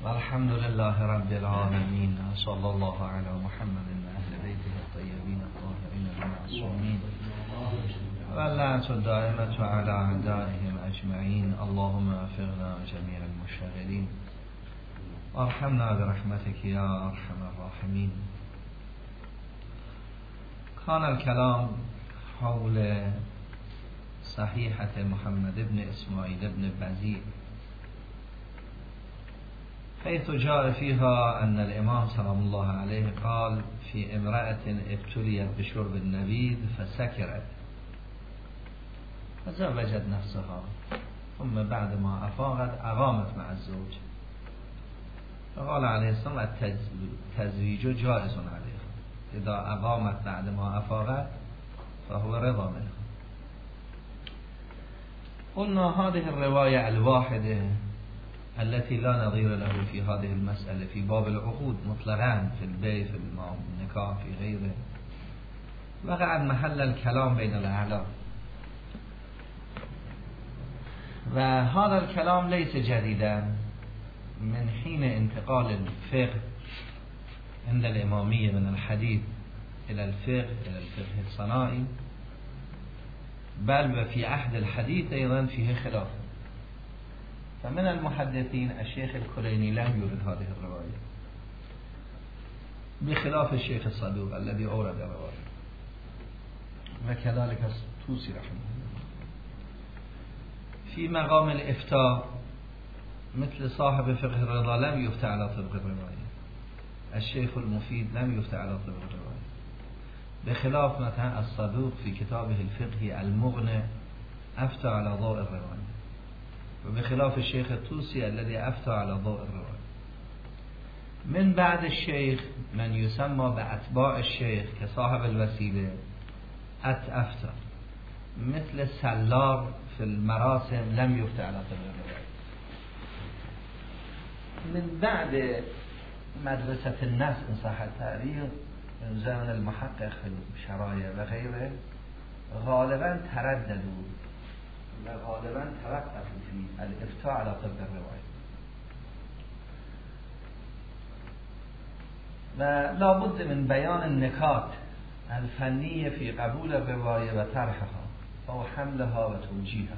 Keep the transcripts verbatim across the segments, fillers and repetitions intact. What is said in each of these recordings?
والحمد لله رب العالمين صلى الله على محمد وآل بيته الطيبين الطاهرين المعصومين واللعنة الدائمة على أعدائهم أجمعين. اللهم وفقنا جميع المشتغلين وارحمنا برحمتك يا أرحم الراحمين. كان الكلام حول صحيحة محمد بن إسماعيل بن بزيع، حيث جاء فيها أن الإمام سلام الله عليه قال في امرأة ابتليت بشرب النبيذ فسكرت فزوجت نفسها، ثم بعد ما أفاقت أقامت مع الزوج، فقال عليه السلام التزويج جائز عليها، إذا أقامت بعد ما أفاقت فهو رضا منها. قلنا هذه الرواية الواحدة التي لا نظير له في هذه المسألة في باب العقود مطلقا، في البيع في النكاح في غيره، وقع محل الكلام بين الأعلام، وهذا الكلام ليس جديدا من حين انتقال الفقه عند الإمامية من الحديث إلى الفقه إلى الفقه الصنائي، بل وفي عهد الحديث أيضا فيه خلاف. فمن المحدثين الشيخ الكليني لم يورد هذه الرواية، بخلاف الشيخ الصدوق الذي أورد الرواية، وكذلك الطوسي رحمه الله. في مقام الإفتاء مثل صاحب فقه الرضا لم يفتى على طبق الرواية، الشيخ المفيد لم يفتى على طبق الرواية، بخلاف مثلا الصدوق في كتابه الفقهي المغني أفتى على ضوء الرواية، وبخلاف الشيخ الطوسي الذي أفتى على ضوء الرواية. من بعد الشيخ من يسمى بأتباع الشيخ كصاحب الوسيلة أت أفتى، مثل السلار في المراسم لم يفتى على طبق الرواية. من بعد مدرسة الناس إن صح التعبير من زمن المحقق في الشرايع وغيره غالبا ترددوا وغالبا توقفوا في الافتاء على طبق الرواية، ولا بد من بيان النكات الفنية في قبول الرواية وطرحها أو حملها وتوجيهها.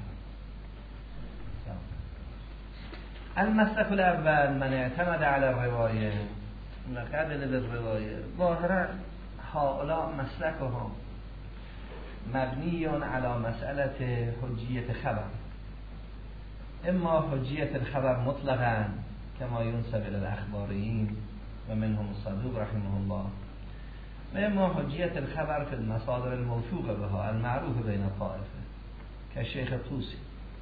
المسلك الأول من اعتمد على الرواية مقابل بالرواية، ظاهرا هؤلاء مسلكهم مبني على مسألة حجية خبر، إما حجية الخبر مطلقا كما ينسب إلى الأخباريين ومنهم الصدوق رحمه الله، وإما حجية الخبر في المصادر الموثوقة بها المعروف بين الطائفة كالشيخ الطوسي.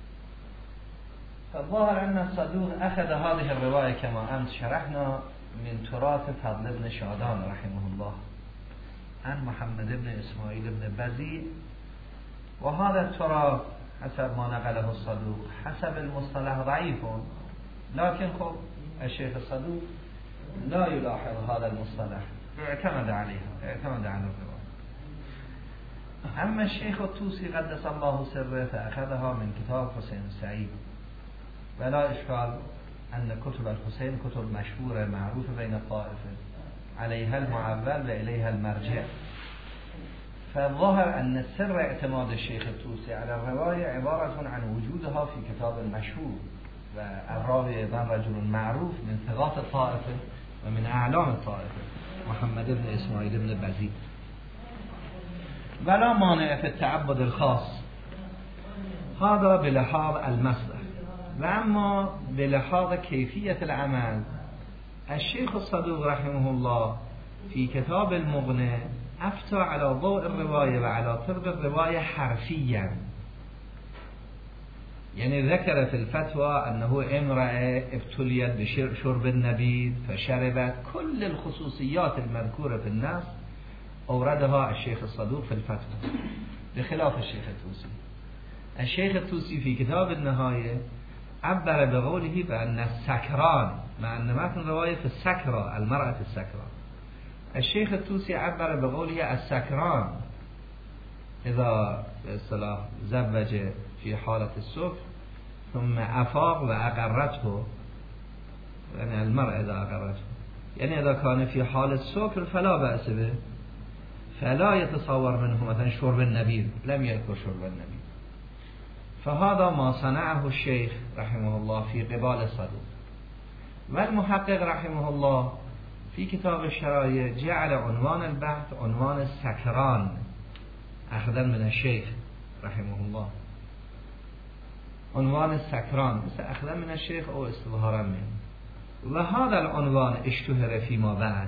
فالظاهر أن الصدوق أخذ هذه الرواية كما أمس شرحنا من تراث فضل بن شادان رحمه الله عن محمد بن إسماعيل بن بزيع، وهذا التراث حسب ما نقله الصدوق حسب المصطلح ضعيف، لكن خب الشيخ الصدوق لا يلاحظ هذا المصطلح، اعتمد عليها، اعتمد على الرواية. أما الشيخ الطوسي قدس الله سره فأخذها من كتاب حسين السعيد، ولا إشكال أن كتب الحسين كتب مشهورة معروفة بين الطائفة، عليها المعول وإليها المرجع. فالظاهر أن سر اعتماد الشيخ الطوسي على الرواية عبارة عن وجودها في كتاب مشهور، والراوي أيضا رجل معروف من ثقات الطائفة ومن أعلام الطائفة محمد بن إسماعيل بن بزيع، ولا مانع في التعبد الخاص، هذا بلحاظ المصدر. وأما بلحاظ كيفية العمل، الشيخ الصدوق رحمه الله في كتاب المغني أفتى على ضوء الرواية وعلى طبق الرواية حرفيا، يعني ذكر في الفتوى أنه امرأة ابتليت بشرب النبيذ فشربت، كل الخصوصيات المذكورة في النص أوردها الشيخ الصدوق في الفتوى، بخلاف الشيخ الطوسي. الشيخ الطوسي في كتاب النهاية عبر بقوله بأن السكران، مع أن متن الرواية في السكرة المرأة السكرة، الشيخ الطوسي عبر بقوله السكران إذا باصطلاح زوج في حالة السكر ثم أفاق وأقرته يعني المرء إذا أقرته يعني إذا كان في حال السكر فلا بأس به، فلا يتصور منه مثلا شرب النبيذ، لم يذكر شرب النبيذ. فهذا ما صنعه الشيخ رحمه الله في قبال الصدوق. والمحقق رحمه الله في كتاب الشرائع جعل عنوان البحث عنوان السكران أخذا من الشيخ رحمه الله، عنوان السكران مثل أخذا من الشيخ أو استظهارا منه. وهذا العنوان اشتهر فيما بعد،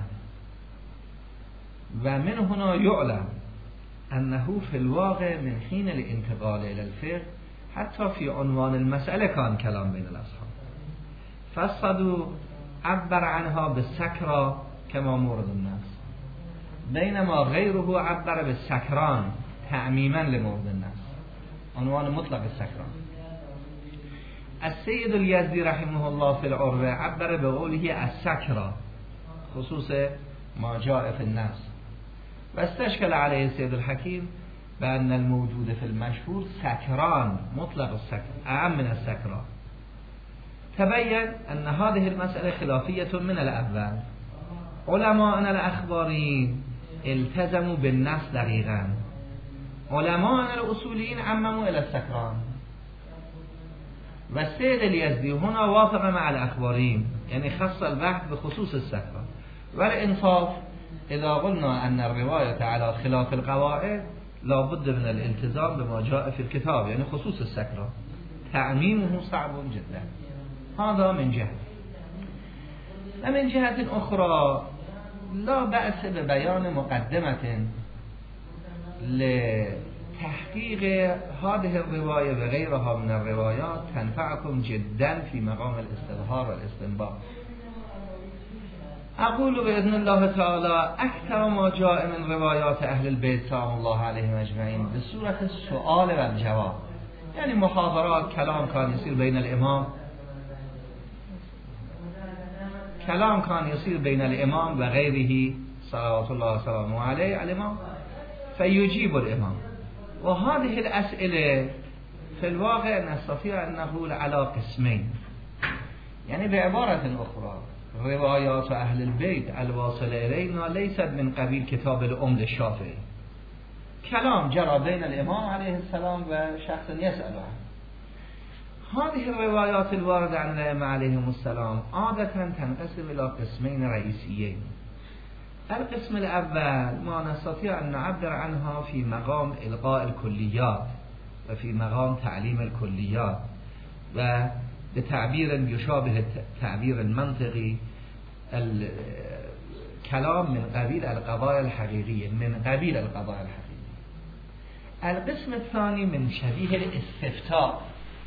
ومن هنا يعلم أنه في الواقع من حين الانتقال إلى الفقه حتى في عنوان المسألة كان كلام بين الأصحاب. فالصدوق عبر عنها بالسكرة كما مورد الناس، بينما غيره عبر بالسكران تعميما لمورد الناس، عنوان مطلق السكران. السيد اليزدي رحمه الله في العروة عبر بقوله السكرة خصوص ما جاء في الناس، واستشكل عليه السيد الحكيم بأن الموجود في المشهور سكران مطلق السكر أعم من السكران. تبين أن هذه المسألة خلافية من الأول. علماءنا الأخباريين التزموا بالنص دقيقا، علماءنا الأصوليين عمموا إلى السكران. والسيد اليزدي هنا وافق مع الأخباريين، يعني خص البحث بخصوص السكرة. والإنصاف إذا قلنا أن الرواية على خلاف القواعد لا بد من الالتزام بما جاء في الكتاب، يعني خصوص السكرة تعميمه صعب جدا. هذا من جهة. ومن جهة أخرى لا بأس ببيان مقدمة لتحقيق هذه الرواية وغيرها من الروايات تنفعكم جدا في مقام الاستظهار والاستنباط. أقول بإذن الله تعالى أكثر ما جاء من روايات أهل البيت سلام الله عليهم أجمعين بصورة السؤال والجواب، يعني محاضرات، كلام كان يصير بين الإمام كلام كان يصير بين الإمام وغيره صلوات الله وسلامه عليه الإمام فيجيب الإمام. وهذه الأسئلة في الواقع نستطيع أن نقول على قسمين، يعني بعبارة أخرى روايات أهل البيت الواصلة إلينا ليست من قبيل كتاب الأم للشافعي، كلام جرى بين الإمام عليه السلام وشخص يسأل عنه. هذه الروايات الواردة عن الأئمة عليهم السلام عادة تنقسم إلى قسمين رئيسيين. القسم الأول ما نستطيع أن نعبر عنها في مقام إلقاء الكليات وفي مقام تعليم الكليات، و بتعبير يشابه التعبير المنطقي الكلام من قبيل القضايا الحقيقية من قبيل القضايا الحقيقية. القسم الثاني من شبيه الاستفتاء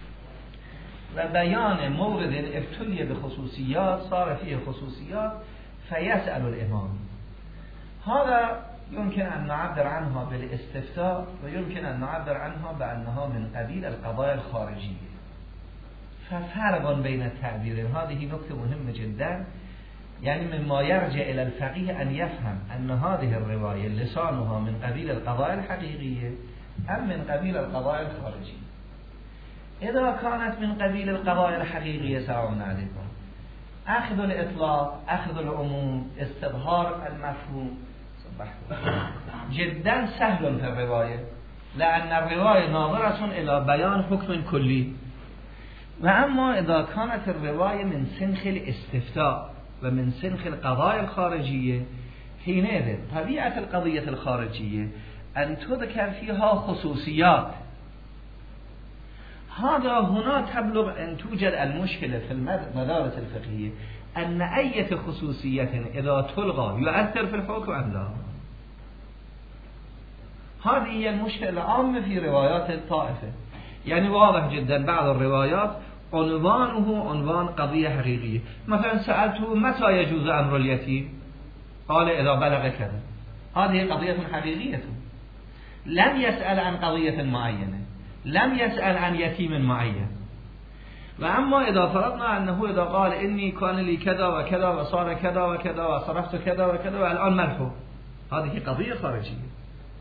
وبيان مورد الابتلية بخصوصيات صار فيه خصوصيات فيسأل الإمام. هذا يمكن أن نعبر عنها بالاستفتاء ويمكن أن نعبر عنها بأنها من قبيل القضايا الخارجية. ففرق بين التعبيرين، هذه نقطة مهمة جدا، يعني مما يرجع إلى الفقيه أن يفهم أن هذه الرواية لسانها من قبيل القضايا الحقيقية أم من قبيل القضايا الخارجية. إذا كانت من قبيل القضايا الحقيقية سلام عليكم أخذ الإطلاق، أخذ العموم، استظهار المفهوم جدا سهل في الرواية، لأن الرواية ناظرة إلى بيان حكم كلي. وأما إذا كانت الرواية من سنخ الاستفتاء ومن سنخ القضايا الخارجية حينئذ طبيعة القضية الخارجية أن تذكر فيها خصوصيات. هذا هنا تبلغ أن توجد المشكلة في المدارس الفقهية أن أي خصوصية إذا تلغى يؤثر في الحكم أم لا. هذه هي المشكلة العامة في روايات الطائفة. يعني واضح جدا بعض الروايات عنوانه عنوان قضية حقيقية، مثلا سألته متى يجوز أمر اليتيم قال إذا بلغ كذا، هذه قضية حقيقية، لم يسأل عن قضية معينة، لم يسأل عن يتيم معين. وأما إذا فرضنا أنه إذا قال إني كان لي كذا وكذا وصار كذا وكذا وصرفت كذا وكذا والآن ملحوظ، هذه قضية خارجية.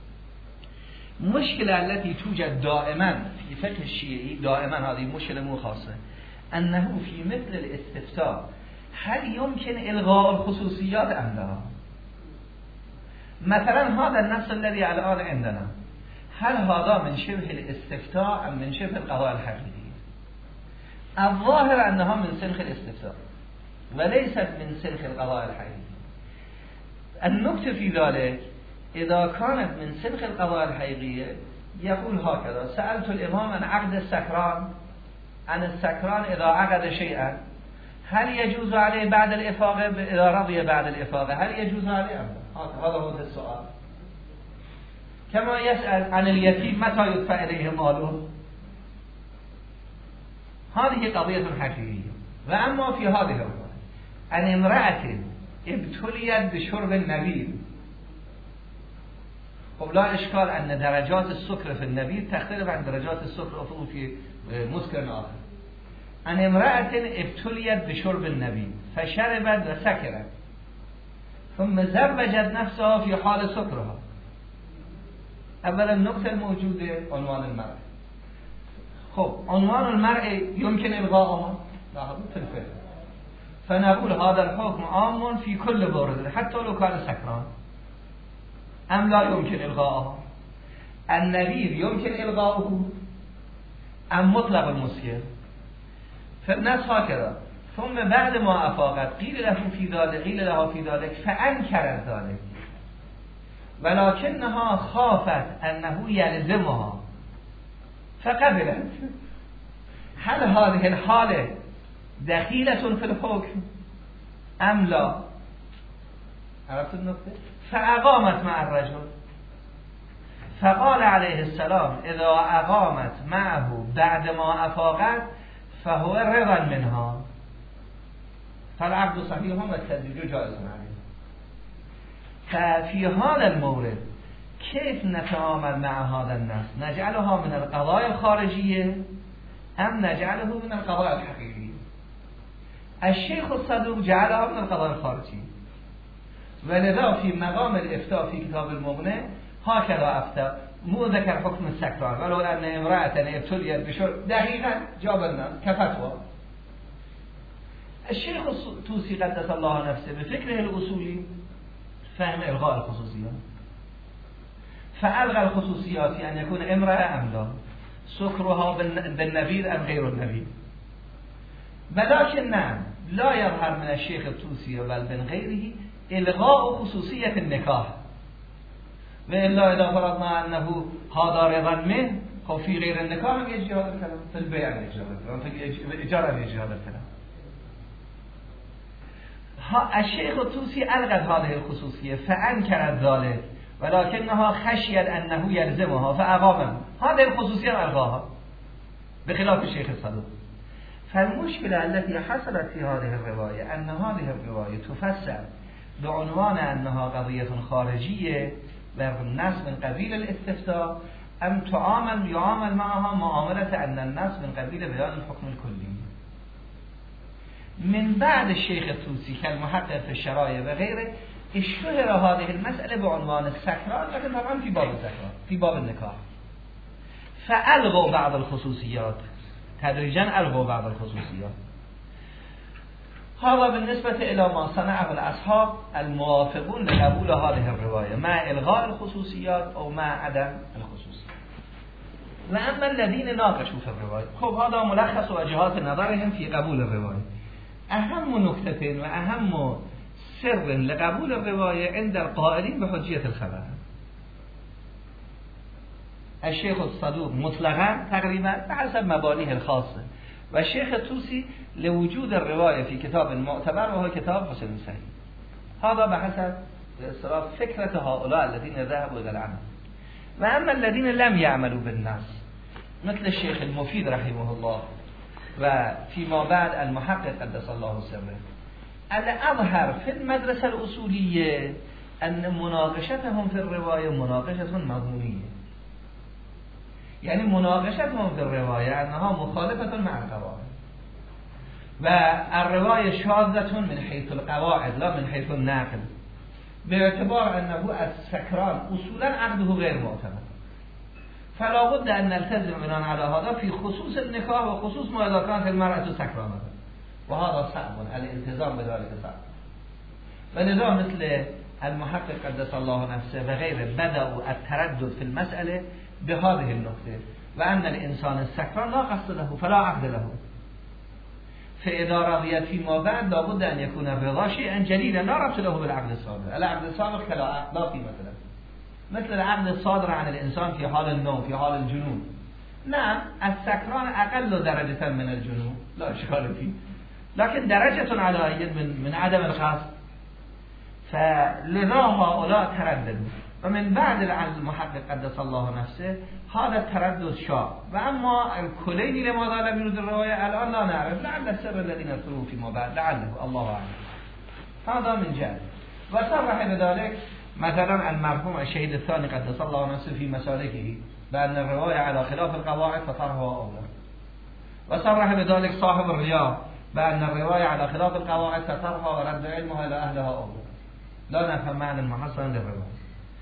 مشكلة التي توجد دائما في فقه الشيعي، دائما هذه مشكلة مو خاصة، أنه في مثل الاستفتاء هل يمكن الغاء الخصوصيات ام لا؟ مثلا هذا النص الذي الان عندنا هل هذا من شبه الاستفتاء ام من شبه القضاء الحقيقي؟ الظاهر انها من سلخ الاستفتاء وليست من سلخ القضاء الحقيقي. النكته في ذلك اذا كانت من سلخ القضاء الحقيقي يقول هكذا: سألت الامام عن عقد السكران، عن السكران اذا عقد شيئا هل يجوز عليه بعد الافاقه؟ اذا رضي بعد الافاقه هل يجوز عليه ام لا؟ هذا هو السؤال. كما يسأل عن اليتيم متى يدفع اليه ماله. هذه قضية حقيقية. وأما في هذه الرواية عن امرأة ابتليت بشرب النبيذ، خب لا إشكال أن درجات السكر في النبيذ تختلف عن درجات السكر في مسكر آخر. عن امرأة ابتليت بشرب النبيذ فشربت وسكرت ثم زوجت نفسها في حال سكرها. اولا النقطة الموجودة عنوان المرء. خب عنوان المرء يمكن الغاءها؟ لاحظوا في الفعل. فنقول هذا الحكم عام في كل بارد حتى لو كان سكران. ام لا يمكن الغاءها؟ النبيذ يمكن الغاؤه ام مطلق المسكر؟ فالناس هكذا. ثم بعد ما افاقت قيل له في ذلك قيل له في ذلك فانكرت ذلك ولكنها خافت أنه يلزمها فقبلت. هل هذه الحالة دخيلة في الحكم أم لا؟ عرفت النقطة؟ فأقامت مع الرجل فقال عليه السلام إذا أقامت معه بعد ما أفاقت فهو رضا منها فالعقد صحيح والتزويج جائز عليه. ففي هذا المورد كيف نتعامل مع هذا النص؟ نجعلها من القضايا الخارجية أم نجعله من القضايا الحقيقية؟ الشيخ الصدوق جعلها من القضايا الخارجية، ولذا في مقام الإفتاء في كتاب المغني هكذا أفتى، مو ذكر حكم السكران ولو أن امرأة ابتليت بشرب دقيقا جاب الناس كفتوى. الشيخ الطوسي قدس الله نفسه بفكره الأصولي فهم إلغاء الخصوصيات، فألغى الخصوصيات في أن يكون امرأة أم لا، سكرها بالنبيذ أم غير النبيذ. ولكن نعم لا يظهر من الشيخ الطوسي بل من غيره إلغاء خصوصية النكاح، وإلا إذا فرضنا أنه هذا رضا منه وفي غير النكاح يجي هذا الكلام، في البيع يجي هذا الكلام، في الإجارة يجي هذا الكلام. الشيخ الطوسي ألغت هذه الخصوصية فأنكرت ذلك ولكنها خشيت أنه يلزمها فأقامها، هذه الخصوصية ألغاها بخلاف الشيخ الصدوق. فالمشكلة التي حصلت في هذه الرواية أن هذه الرواية تفسر بعنوان أنها قضية خارجية والنص من قبيل الاستفتاء أم تعامل يعامل معها معاملة أن النص من قبيل بيان الحكم الكلي. من بعد الشيخ الطوسي كالمحقق في الشرائع وغيره اشتهر هذه المسألة بعنوان السكران، لكن طبعا في باب السكران في باب النكاح، فألغوا بعض الخصوصيات تدريجا، ألغوا بعض الخصوصيات. هذا بالنسبة إلى ما صنعه الأصحاب الموافقون لقبول هذه الرواية مع إلغاء الخصوصيات أو مع عدم الخصوصيات. وأما الذين ناقشوا في الرواية، خب هذا ملخص وجهات نظرهم في قبول الرواية. أهم نكتة وأهم سر لقبول الرواية عند القائلين بحجية الخبر. الشيخ الصدوق مطلقا تقريبا بحسب مبانيه الخاصة، والشيخ الطوسي لوجود الرواية في كتاب معتبر وهو كتاب حسن صحيح. هذا بحسب فكرة هؤلاء الذين ذهبوا إلى العمل. وأما الذين لم يعملوا بالنص مثل الشيخ المفيد رحمه الله وفيما بعد المحقق قدس الله سره، الأظهر في المدرسة الأصولية أن مناقشتهم في الرواية مناقشة مضمونية، يعني مناقشتهم في الرواية أنها مخالفة مع القواعد، والرواية شاذة من حيث القواعد لا من حيث النقل، باعتبار أنه السكران أصولا عقده غير معتبر، فلا بد أن نلتزم بناء على هذا في خصوص النكاح وخصوص ما إذا كانت المرأة سكرانة. و هذا صعب الالتزام بذلك صعب. ولذا مثل المحقق قدس الله نفسه و غیره بدأوا التردد في المسألة بهذه النقطة و ان الانسان السكران لا قصد له فلا عقد له فإذا رضيت فيما بعد لابد ان يكون الرضا شيئا جليلا لا ربط له بالعقد السابق. العقد السابق لا قيمة له، مثل العقد الصادر عن الانسان في حال النوم في حال الجنون. نعم السكران اقل درجة من الجنون لا اشكال فيه، لكن درجة على من من عدم القصد. فلذا هؤلاء ترددوا و من بعد المحقق قدس الله نفسه هذا التردد شاء. و اما الكلين لماذا لم يرد الرواية الان لا نعرف، لعل السر الذي نذكره فيما بعد لعله الله اعلم. هذا من جهة. وصرح بذلك مثلا المرحوم الشهيد الثاني قدس الله نفسه في مسالكه بأن الرواية على خلاف القواعد فطرها أولى. وصرح بذلك صاحب الرياض بأن الرواية على خلاف القواعد فطرها ورد علمها إلى أهلها أولى. لا نفهم معنى المحصن للرواية.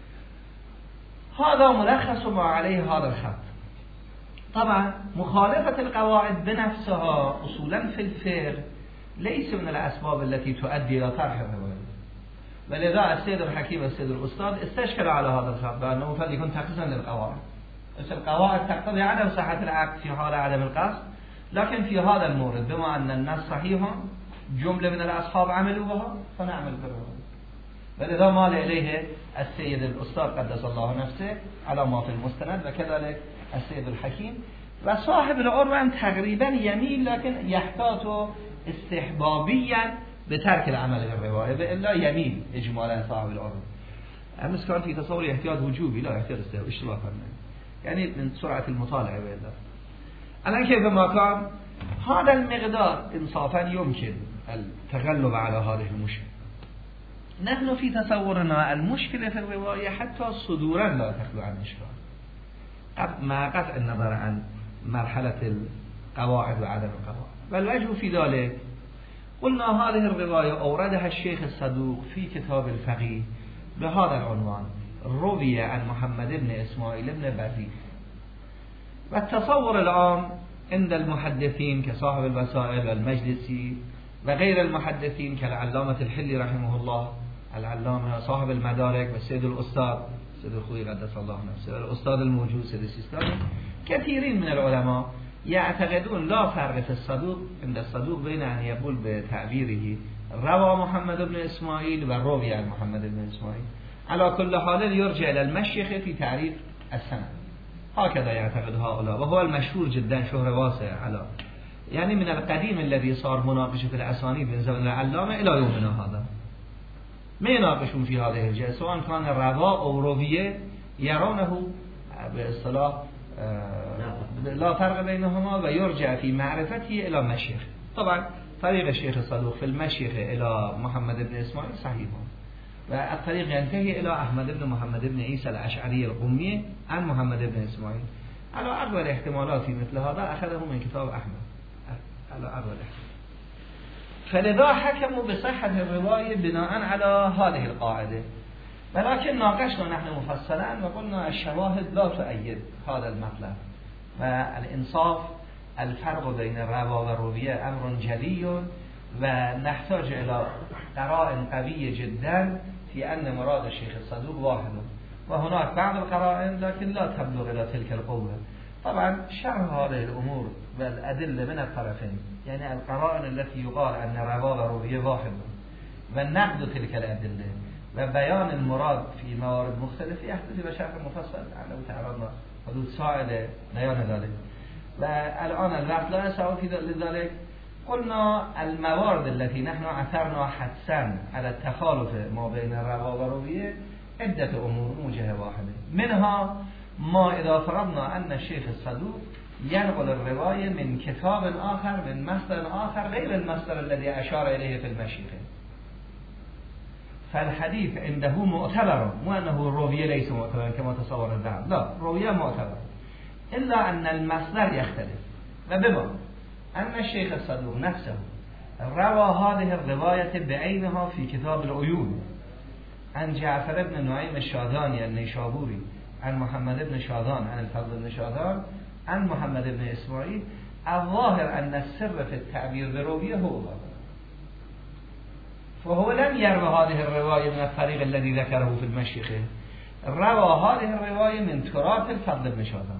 هذا ملخص ما عليه هذا الخط. طبعا مخالفة القواعد بنفسها أصولا في الفقه ليس من الأسباب التي تؤدي إلى طرح الرواية. ولذا السيد الحكيم والسيد الأستاذ استشكل على هذا الخط بأنه قد يكون تقصيصا للقواعد. بس القواعد تقتضي عدم صحة العقد في حال عدم القصد، لكن في هذا المورد بما أن الناس صحيح جملة من الأصحاب عملوا بها فنعمل بالرواية. ولذا مال إليه السيد الأستاذ قدس الله نفسه على ما في المستند وكذلك السيد الحكيم. وصاحب العروة تقريبا يميل لكن يحتاط استحبابيا بترك العمل بالرواية وإلا يميل إجمالا صاحب العروة. أمس كان في تصور احتياط وجوبي لا احتياط اشتباه فرمي، يعني من سرعة المطالعة بإذن. الآن كيف ما كان هذا المقدار إنصافا يمكن التغلب على هذه المشكلة. نحن في تصورنا المشكلة في الرواية حتى صدورا لا تخلو عن إشكال مع قطع النظر عن مرحلة القواعد وعدم القواعد. والوجه في ذلك قلنا هذه الرواية أوردها الشيخ الصدوق في كتاب الفقيه بهذا العنوان: روي عن محمد بن إسماعيل بن بزيغ. والتصور العام عند المحدثين كصاحب الوسائل والمجلسي وغير المحدثين كالعلامة الحلي رحمه الله، العلامة صاحب المدارك والسيد الأستاذ سيد الخوي قدس الله نفسه والأستاذ الموجود سيد السيستاني، كثيرين من العلماء يعتقدون لا فرق في الصدوق عند الصدوق بين أن يقول بتعبيره روى محمد بن إسماعيل وروي عن محمد بن إسماعيل. على كل حال يرجع إلى المشيخ في تعريف السند، هكذا يعتقد هؤلاء، وهو المشهور جدا شهرة واسعة على يعني من القديم الذي صار مناقشة الأسانيد من زمن العلامة إلى يومنا هذا ما يناقشون في هذه الجهة، سواء كان روا أو روية يرونه باصطلاح لا فرق بينهما ويرجع في معرفته إلى مشيخ. طبعا طريق الشيخ الصدوق في المشيخ إلى محمد بن إسماعيل صحيح، والطريق ينتهي إلى أحمد بن محمد بن عيسى الأشعري القمي عن محمد بن إسماعيل. على أغلب الاحتمالات في مثل هذا أخذه من كتاب أحمد على أغلب الاحتمالات. فلذا حكموا بصحة الرواية بناء على هذه القاعدة. ولكن ناقشنا نحن مفصلا وقلنا الشواهد لا تؤيد هذا المطلب، والإنصاف الفرق بين الروا والروية أمر جلي ونحتاج إلى قرائن قوية جدا في أن مراد الشيخ الصدوق واحد، وهناك بعض القرائن لكن لا تبلغ إلى تلك القوة. طبعا شرح هذه الأمور والأدلة من الطرفين، يعني القرائن التي يقال أن روا وروية واحد والنقد تلك الأدلة وبيان المراد في موارد مختلفة يحتاج إلى شرح مفصل لو تعرضنا حدود ساعة بيان ذلك. والآن الوقت لا يسع في ذلك. قلنا الموارد التي نحن عثرنا حدسا على التخالف ما بين الروا والروية عدة أمور موجهة واحدة، منها ما إذا فرضنا أن الشيخ الصدوق ينقل الرواية من كتاب آخر من مصدر آخر غير المصدر الذي أشار إليه في المشيخة، فالحديث عنده معتبر، مو أنه الروية ليس معتبرا كما تصور الذهب، لا الروية معتبر، إلا أن المصدر يختلف. وبما أن الشيخ الصدوق نفسه روى هذه الرواية بعينها في كتاب العيون عن جعفر بن نعيم الشاذاني النيشابوري عن محمد بن شاذان عن الفضل بن شاذان عن محمد بن إسماعيل، الظاهر أن السر في التعبير بالرؤية هو فهو لم يروي هذه الرواية من الطريق الذي ذكره في المشيخة، روى هذه الرواية من تراث الفضل بن شادان،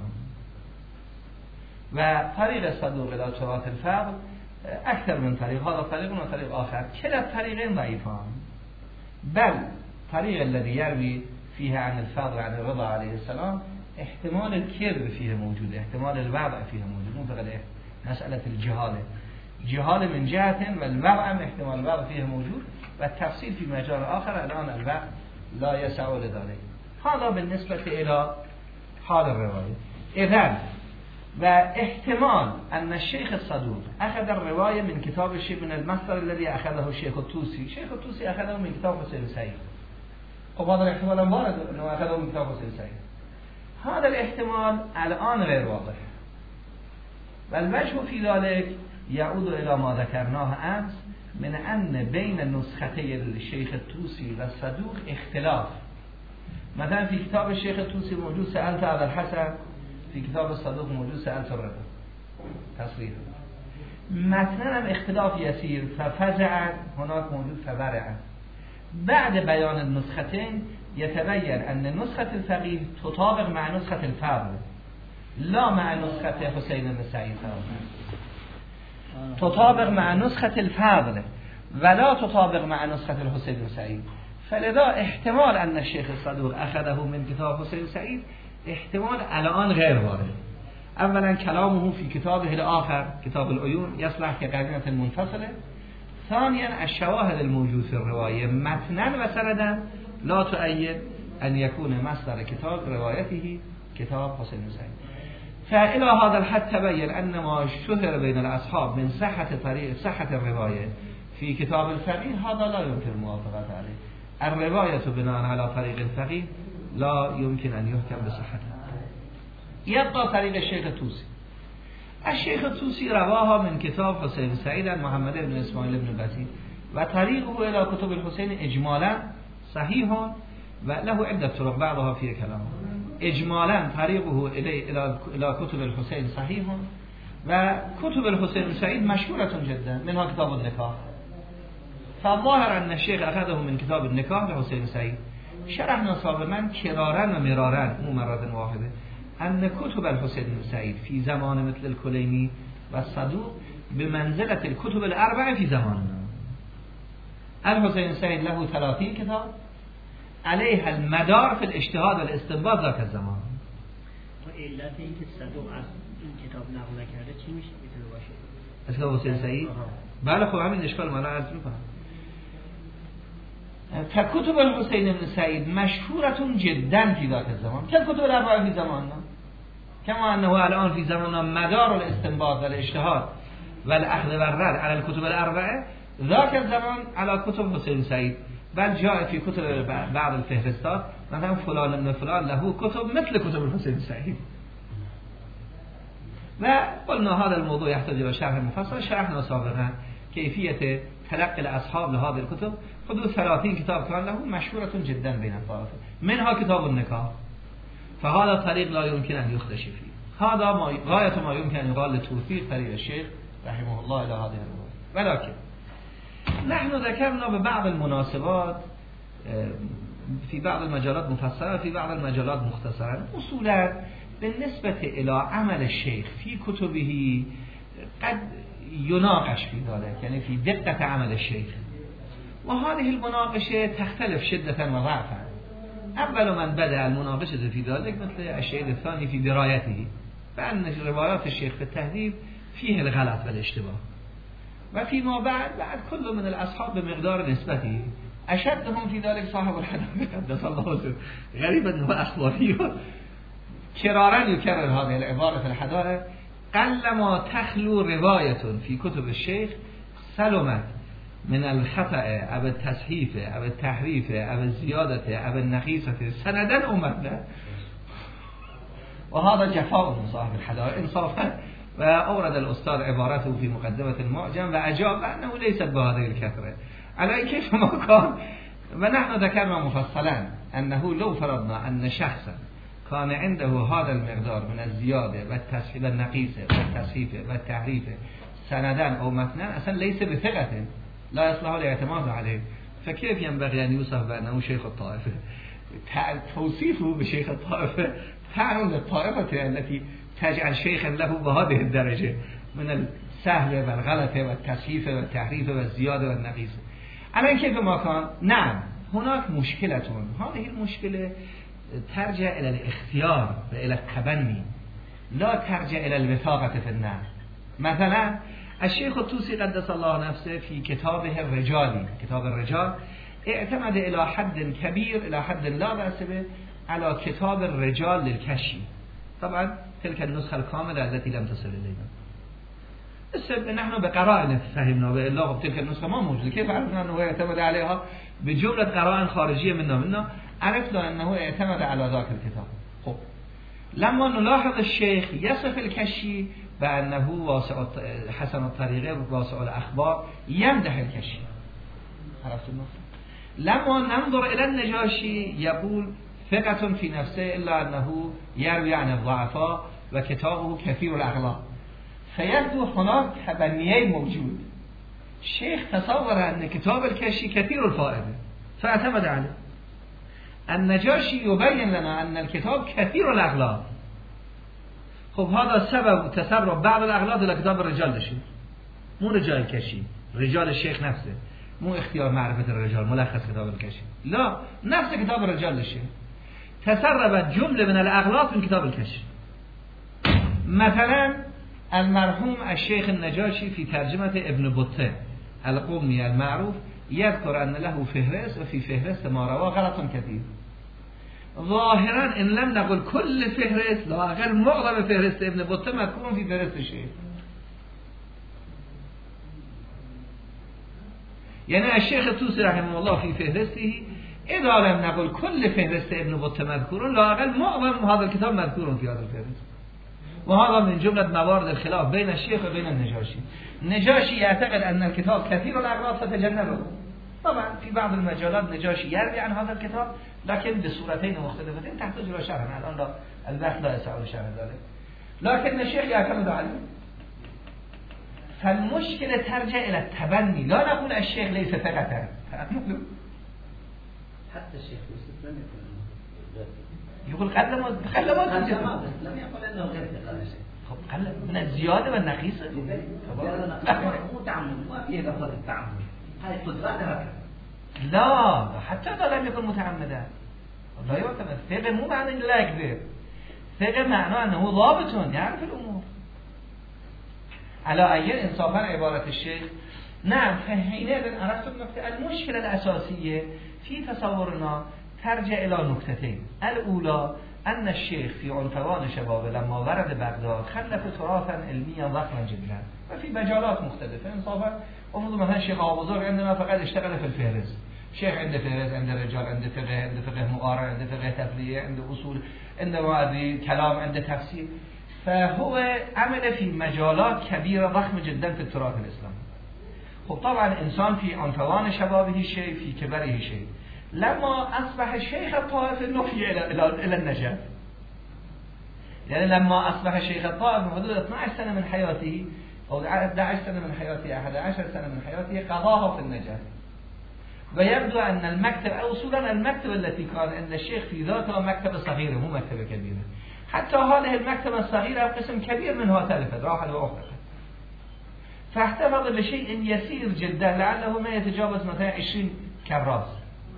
وطريق الصدوق إلى تراث الفضل أكثر من طريق، هذا طريق وطريق آخر، كلا الطريقين ضعيفان، بل طريق الذي يروي فيها عن الفضل عن الرضا عليه السلام احتمال الكذب فيه موجود، احتمال الوضع فيه موجود، مو فقط مسألة الجهالة، جهالة من جهة والوضع احتمال الوضع فيه موجود، والتفصيل في مجال آخر الآن الوقت لا يسع لذلك. هذا بالنسبة إلى حال الرواية. إذن واحتمال أن الشيخ الصدوق أخذ الرواية من كتاب الشيخ من المصدر الذي أخذه الشيخ الطوسي، الشيخ الطوسي أخذه من كتاب حسين سعيد، خب هذا الاحتمال وارد أنه أخذه من كتاب حسين سعيد، هذا الاحتمال الآن غير واضح، والوجه في ذلك يعود إلى ما ذكرناه أمس من أن بين نسختي الشيخ الطوسي والصدوق اختلاف. مثلا في كتاب الشيخ الطوسي موجود سألت أبا الحسن، في كتاب الصدوق موجود سألت الرضا تصريح، متنا اختلاف يسير، ففزع هناك موجود فبرع. بعد بيان النسختين يتبين أن نسخة الفقيه تطابق مع نسخة الفضل لا مع نسخة حسين بن سعيد، تطابق مع نسخة الفضل ولا تطابق مع نسخة الحسين بن سعيد، فلذا احتمال أن الشيخ الصدوق أخذه من كتاب حسين سعيد احتمال الآن غير وارد. اولا كلامه في كتابه الآخر كتاب العيون يصلح كقرينة منفصلة، ثانيا الشواهد الموجود في الرواية متنا وسندا لا تؤيد أن يكون مصدر كتاب روايته كتاب حسين بن سعيد. فإلى هذا الحد تبين أن ما اشتهر بين الأصحاب من صحة طريق صحة الرواية في كتاب الفقيه هذا لا يمكن الموافقة عليه. الرواية بناء على طريق الفقيه لا يمكن أن يحكم بصحتها. يبقى طريق الشيخ الطوسي. الشيخ الطوسي رواها من كتاب حسين سعيد عن محمد بن اسماعیل بن بزی و طريقه إلى كتب الحسين إجمالا صحيح وله عدة طرق بعضها في كلام. إجمالا طريقه إلى إلى إلى كتب الحسين صحيح وكتب الحسين بن سعيد مشهورة جدا منها كتاب النكاح. فالظاهر أن الشيخ أخذه من كتاب النكاح لحسين سعيد. شرحنا سابقا كرارا ومرارا مو مرة واحدة أن كتب الحسين بن سعيد في زمان مثل الكليني والصدوق بمنزلة الكتب الأربعة في زماننا. الحسين سعيد له ثلاثين كتاب عليها المدار في الاجتهاد والاستنباط ذاك الزمان. وإلا في الصدوق از این کتاب نقل نکرده چی میشه میتونه باشه؟ کتاب حسین سعید؟ بله خب همین اشکال من عرض میکنم. فكتب الحسين بن سعيد مشهورة جدا في ذاك الزمان كالكتب الأربعة في زماننا، كما أنه الآن في زماننا مدار الاستنباط والاجتهاد والأخذ والرد على الكتب الأربعة، ذاك الزمان على كتب حسين سعيد. بل جاء في كتب بعض الفهرستات مثلا فلان ابن فلان له كتب مثل كتب الحسين سعيد. وقلنا هذا الموضوع يحتاج إلى شرح مفصل، شرحنا سابقا كيفية تلقي الأصحاب لهذه الكتب. حدود ثلاثين كتاب كان له مشهورة جدا بين الطائفة منها كتاب النكاح، فهذا طريق لا يمكن أن يخدش فيه. هذا ما غاية ما يمكن أن يقال لتوفيق طريق الشيخ رحمه الله إلى هذه الرواية. ولكن نحن ذكرنا ببعض المناسبات في بعض المجالات مفصلة في بعض المجالات مختصرة. أصولا بالنسبة إلى عمل الشيخ في كتبه قد يناقش في ذلك، يعني في دقة عمل الشيخ، وهذه المناقشة تختلف شدة وضعفا. أول من بدأ المناقشة في ذلك مثل الشيخ الثاني في درايته، فأن روايات الشيخ في التهذيب فيه الغلط والاشتباه، وفيما بعد بعد كل من الأصحاب بمقدار نسبته. أشدهم في ذلك صاحب الحدائق قدس الله سره، غريب أنه أخباري كرارا يكرر هذه العبارة في الحدائق: قلما تخلو رواية في كتب الشيخ سلمت من الخطأ أو التصحيف أو التحريف أو الزيادة أو النقيصة سندا أمتنا. وهذا جفاء من صاحب الحدائق إنصافا. وأورد الأستاذ عبارته في مقدمة المعجم وأجاب أنه ليست بهذه الكثرة على كيف ما كان. ونحن ذكرنا مفصلا أنه لو فرضنا أن شخصا کان عنده هذا المقدار من الزیاده و تصحیح و نقیصه و تصحیف و تحریف سندن او متنا اصلا لیس بثقته لا اصلاح الاعتماد علیه فكيف ينبغي ان يوصف بانه شيخ الطائفه توصيفه بشيخ الطائفه تعرض الطائفه التي تجعل شيخا له بهذه الدرجه من السهو والغلط والتصحيف والتحريف والزياده والنقيص. الان كيف ما كان نعم هناك مشكلة، هذه المشكلة ترجع إلى الاختيار وإلى التبني لا ترجع إلى الوثاقة في النار. مثلا الشيخ الطوسي قدس الله نفسه في كتابه الرجالي كتاب الرجال اعتمد إلى حد كبير إلى حد لا بأس به على كتاب الرجال للكشي. طبعا تلك النسخة الكاملة التي لم تصل إلينا نحن بقرائن فهمنا بالله تلك النسخة ما موجودة. كيف عرفنا أنه اعتمد عليها؟ بجملة قرائن خارجية منا منا عرفنا أنه اعتمد على ذاك الكتاب. خب لما نلاحظ الشيخ يصف الكشي بأنه واسع حسن الطريقة واسع الأخبار يمدح الكشي. عرفت النقطة؟ لما ننظر إلى النجاشي يقول ثقة في نفسه إلا أنه يروي عن الضعفاء وكتابه كثير الأغلاط. فيبدو هناك تبنيين موجود. الشيخ تصور أن كتاب الكشي كثير الفائدة فاعتمد عليه. النجاشي يبين لنا أن الكتاب كثير الأغلاط. خب هذا سبب تسرب بعض الأغلاط إلى كتاب الرجال الشيخ، مو رجال الكشي، رجال الشيخ نفسه، مو اختيار معرفة الرجال ملخص كتاب الكشي، لا نفس كتاب الرجال الشيخ تسربت جملة من الأغلاط من كتاب الكشي. مثلا المرحوم الشيخ النجاشي في ترجمة ابن بطة القومي المعروف يذكر أن له فهرس وفي فهرس ما رواه غلط كثير. ظاهرا إن لم نقل كل فهرس لا أقل معظم فهرس ابن بطة مذكور في فهرس الشيخ. يعني الشيخ الطوسي رحمه الله في فهرسته إذا لم نقل كل فهرس ابن بطة مذكور لا أقل معظم هذا الكتاب مذكور في هذا الفهرس. وهذا من جملة موارد الخلاف بين الشيخ وبين النجاشي. النجاشي يعتقد أن الكتاب كثير الأغلاط فتجنبه. طبعا في بعض المجالات نجاشي يروي عن هذا الكتاب لكن بصورتين مختلفتين تحتاج إلى شرح. الآن لا الوقت لا يسع لشرح ذلك، لكن الشيخ يعتمد عليه. فالمشكلة ترجع إلى التبني، لا نقول الشيخ ليس ثقة. حتى الشيخ يوسف لم يكن يقول قبل ما قبل ما لم يقل انه غير ثقة. خب قال من الزيادة والنقيصة مو تعمد، ما في لفظ التعمد، هاي قدراتها. لا حتى إذا لم يكن متعمدا لا يعتمد. ثقة مو معنى إنه لا يكذب، ثقة معناه أنه ضابط يعرف الأمور. على أي إنصافا عبارة الشيخ. نعم فحينئذ عرفت النقطة. المشكلة الأساسية في تصورنا ترجع إلى نكتتين. الأولى أن الشيخ في عنفوان شبابه لما ورد بغداد خلف تراثا علميا ضخما جدا وفي مجالات مختلفة. انصافا أفضل مثلا الشيخ أبو بزرگ عندما فقط اشتغل في الفهرس، شيخ عنده فهرس، عنده رجال، عنده فقه، عنده فقه مقارن، عنده فقه تفريع، عنده أصول، عنده وعدي كلام، عنده تفسير. فهو عمل في مجالات كبيرة ضخمة جدا في التراث الإسلامي. خب طبعا إنسان في عنفوان شبابه شيء في كبره شيء. لما أصبح الشيخ الطائفة نفي إلى إلى إلى النجاة. يعني لما أصبح الشيخ الطائفة حدود اثنتي عشرة سنة من حياته أو إحدى عشرة سنة من حياته أحد عشر سنة من حياته قضاها في النجاة. ويبدو أن المكتب أو أصولا المكتبة التي كان عند الشيخ في ذاتها مكتبة صغيرة مو مكتبة كبيرة. حتى هذه المكتبة الصغيرة قسم كبير منها تلفت راحت وأخرى. فاحتفظ بشيء يسير جدا لعله ما يتجاوز مثلا عشرين كراس.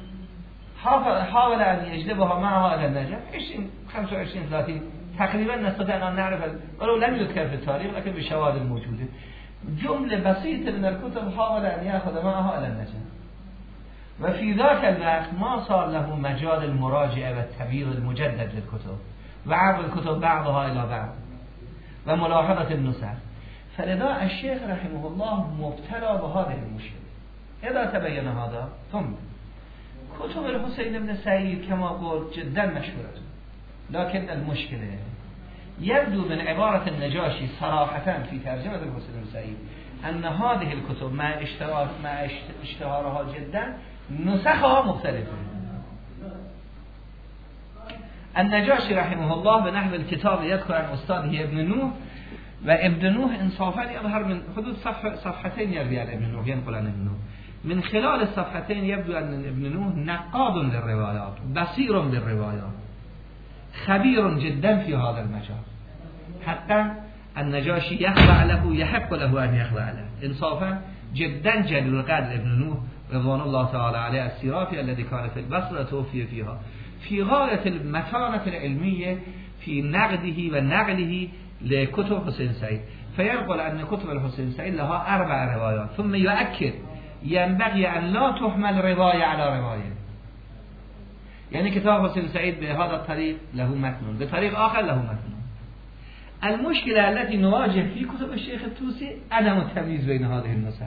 حاول أن يجلبها معها إلى النجاة عشرين خمسة وعشرين ثلاثين تقريبا نستطيع أن نعرف ولو لم يذكر في التاريخ لكن بالشواهد الموجودة جملة بسيطة من الكتب حاول أن يأخذ معها إلى النجاة. وفي ذاك الوقت ما صار له مجال المراجعة والتبييض المجدد للكتب وعرض الكتب بعضها إلى بعض وملاحظة النسخ. فلذا الشيخ رحمه الله مبتلى بهذه المشكلة. إذا تبين هذا ثم كتب الحسين بن سعيد كما قلت جدا مشهورة، لكن المشكلة يبدو من عبارة النجاشي صراحة في ترجمة الحسين بن سعيد أن هذه الكتب مع اشتراك مع اشتهارها جدا نسخها مختلفة. النجاشی رحمه الله به نحو الكتاب یذکر عن استاده ابن نوح و ابن نوح انصافا يظهر من حدود صفح صفحتين يروي عن ابن نوح ينقل عن ابن نوح من خلال الصفحتين يبدو ان ابن نوح نقاد للروايات بصير بالروايات خبير جدا في هذا المجال حتى النجاشي يخضع له يحق له ان يخضع له انصافا جدا جليل القدر ابن نوح رضوان الله تعالى عليه السيرافي الذي كان في البصره توفي فيها في غاية المتانة العلمية في نقده ونقله لكتب حسين سعيد فينقل أن كتب الحسين سعيد لها أربع روايات ثم يؤكد ينبغي أن لا تحمل رواية على رواية يعني كتاب حسين سعيد بهذا الطريق له متن بطريق آخر له متن المشكلة التي نواجه في كتب الشيخ الطوسي عدم التمييز بين هذه النسخ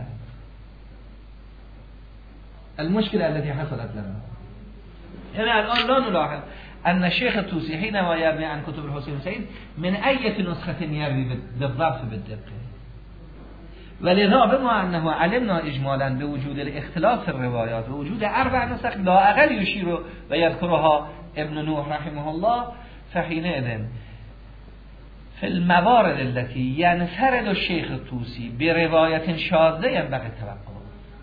المشكلة التي حصلت لنا يعني الآن لا نلاحظ أن الشيخ الطوسي حينما يروي عن كتب الحسين سعيد من أي نسخة يروي بالضبط بالدقة ولذا بما أنه علمنا إجمالا بوجود الاختلاف في الروايات ووجود أربع نسخ لا أقل يشير ويذكرها ابن نوح رحمه الله فحينئذ في الموارد التي ينفرد الشيخ الطوسي برواية شاذة ينبغي التوقف.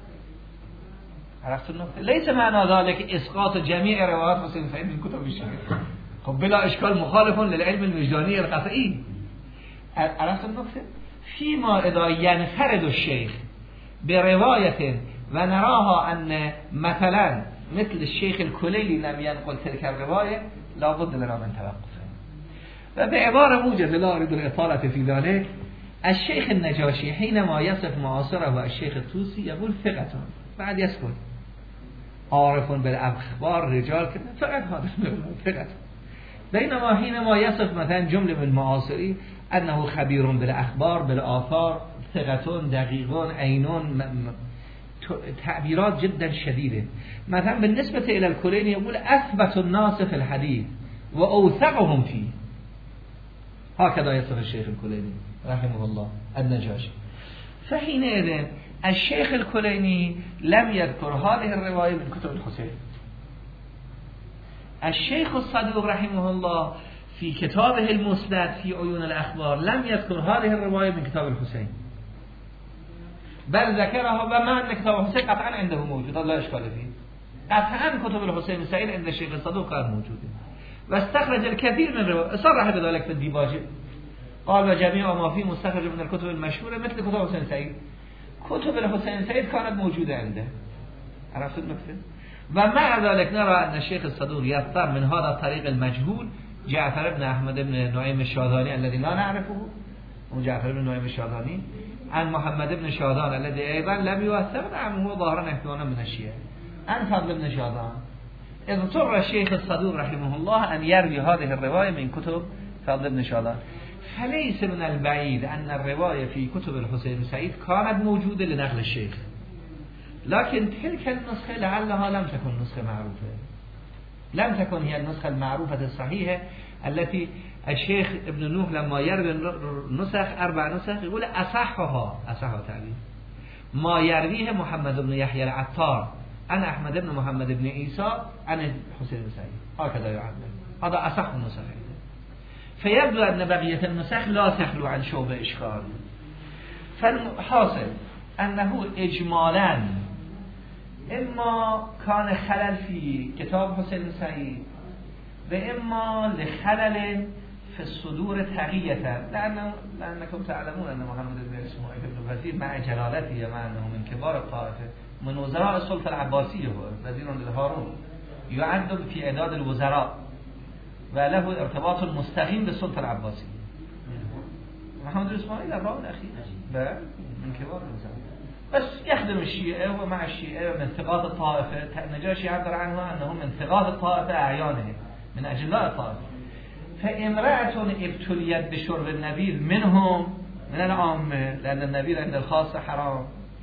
عرفت النقطة؟ ليس معنى ذلك إسقاط جميع روايات حسين سعيد من كتب الشيخ. خب بلا إشكال مخالف للعلم الوجداني القطعي. عرفت النقطة؟ فيما إذا ينفرد الشيخ برواية ونراها أن مثلا مثل الشيخ الكليلي لم ينقل تلك الرواية لابد لنا من توقف. وبعبارة موجزة لا أريد الإطالة في ذلك الشيخ النجاشي حينما يصف معاصره الشيخ الطوسي يقول ثقة بعد يسكت عارف بالأخبار رجال كده فقط هذا ثقة بينما حينما يصف مثلا جملة من معاصري أنه خبير بالأخبار بالآثار ثقة دقيقون عينون تعبيرات جدا شديدة. مثلا بالنسبة إلى الكليني يقول أثبت الناس في الحديث وأوثقهم فيه هكذا يصف الشيخ الكليني رحمه الله النجاشي. فحينئذ الشيخ الكليني لم يذكر هذه الرواية من كتب الحسين. الشيخ الصدوق رحمه الله في كتابه المسند في عيون الأخبار لم يذكر هذه الرواية من كتاب الحسين بل ذكرها وما أن كتاب الحسين قطعا عنده موجود لا إشكال فيه. قطعا كتب الحسين سعيد عند الشيخ الصدوق كان موجودة واستخرج الكثير من الروايات صرح بذلك في الديباجي قال وجميع ما فيه مستخرج من الكتب المشهورة مثل كتب الحسين سعيد. كتب الحسين سعيد كانت موجودة عنده. عرفت النقطة؟ ومع ذلك نرى أن الشيخ الصدوق يضطر من هذا الطريق المجهول جعفر بن أحمد بن نعيم الشاذاني الذي لا نعرفه وجعفر بن نعيم الشاذاني عن محمد بن شاذان الذي أيضا لم يوثق نعم هو ظاهرا احتوانا من الشيعة عن فضل بن شاذان. اضطر الشيخ الصدوق رحمه الله أن يروي هذه الرواية من كتب فضل بن شاذان. فليس من البعيد أن الرواية في كتب الحسين سعيد كانت موجودة لنقل الشيخ لكن تلك النسخة لعلها لم تكن نسخة معروفة لم تكن هي النسخة المعروفة الصحيحة التي الشيخ ابن نوح لما يروي نسخ أربع نسخ يقول أصحها أصحها تعليم ما يرويه محمد بن يحيى العطار عن أحمد بن محمد بن عيسى عن الحسين سعيد هكذا يعلم هذا أصح النسخ. فيبدو أن بقية النسخ لا تخلو عن شوبة إشكال. فالحاصل أنه إجمالا إما كان خلل في كتاب حسين سعيد وإما لخلل في الصدور تقية لأنه لأنكم تعلمون أن محمد بن إسماعيل بن وزير مع جلالته مع أنه من كبار الطائفة من وزراء السلطة العباسية هو وزير لهارون يعد في إعداد الوزراء وله ارتباط مستقيم بالسلطة العباسية. محمد الإسماعيلي الرأي الأخير من كبار الوزراء بس يخدم الشيعة ومع الشيعة من ثقات الطائفة. النجاشي يعبر عنه أنه من ثقات الطائفة أعيانه من أجلاء الطائفة. فامرأة ابتليت بشرب النبيذ منهم من العامة لأن النبيذ عند الخاص حرام.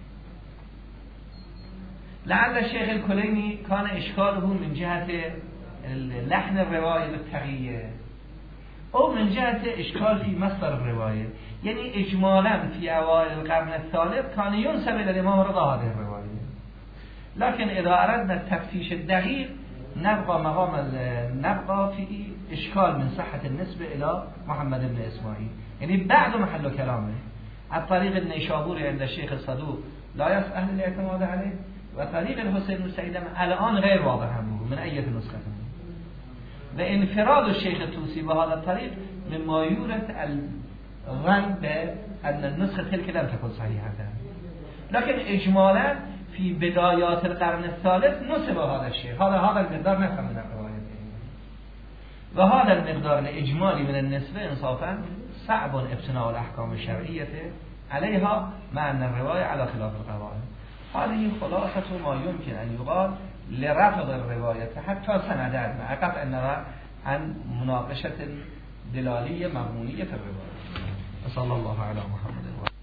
لعل الشيخ الكليني كان إشكاله من جهة لحن الرواية بالتغيير أو من جهة إشكال في مصدر الرواية. يعني إجمالا في أوائل القرن الثالث كان ينسب إلى الإمام رضا هذه الرواية لكن إذا أردنا التفتيش الدقيق نبقى مقام نبقى في اشکال من صحة النسبة الى محمد بن اسماعیل، یعنی بعد محل کلامه از طریق النیشابوری عند الشیخ الصدوق لا يصح الاعتماد عليه و طریق الحسین بن سعید الان غیر واضح هم من ایت نسخه و انفراد الشیخ الطوسی به هذا الطريق مما يورث الظن بأن النسخة تلك لم تكن صحيحة، لكن إجمالا في بدايات القرن الثالث نسب هذا الشيء، هذا هذا المقدار نفهم من الرواية، وهذا المقدار الإجمالي من النسبة إنصافا صعب ابتناء الأحكام الشرعية عليها مع أن الرواية على خلاف القواعد. هذه خلاصة ما يمكن أن يقال لرفض الرواية حتى سندات مع قطع النظر عن مناقشة دلالية مضمونية في الرواية. صلى الله على محمد.